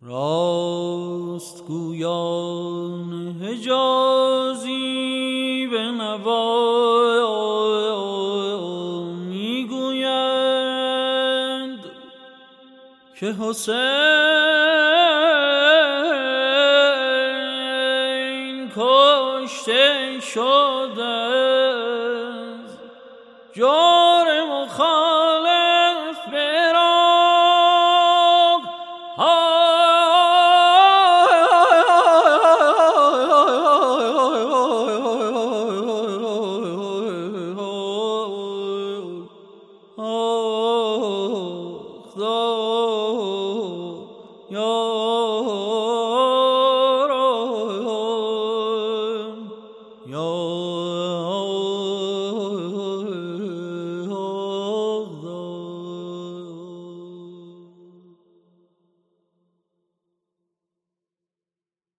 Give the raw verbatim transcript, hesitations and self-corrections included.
راست گویان حجازی به نوا میگویند که حسین کشته شده است. جور مخالف براق یا